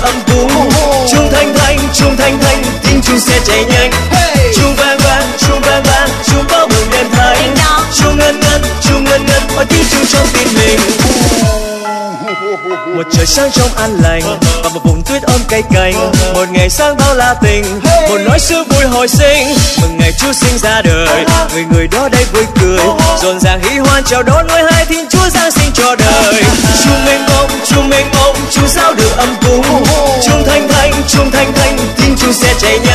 ấm cúng. Chuông thanh thanh, chuông thanh thanh, tiếng chuông sẽ chạy nhanh. Chuông vang vang, chuông vang vang, chuông báo mừng đêm thánh. Chuông ngân ngân, chuông ngân ngân, ôi tiếng chuông trong tim mình. Một trời sáng trong an lành và một vùng tuyết ôm cây cành. Một ngày sáng bao la tình, một nỗi xưa vui hồi sinh. Mừng ngày Chúa sinh ra đời, người người đó đây vui cười, rộn ràng hí hoan chào đón nuôi hai Thiên Chúa giáng sinh cho đời. Chuông mênh mông, chuông sao được ấm cúng. Chuông thanh thanh, tiếng chuông sẽ chạy nhanh.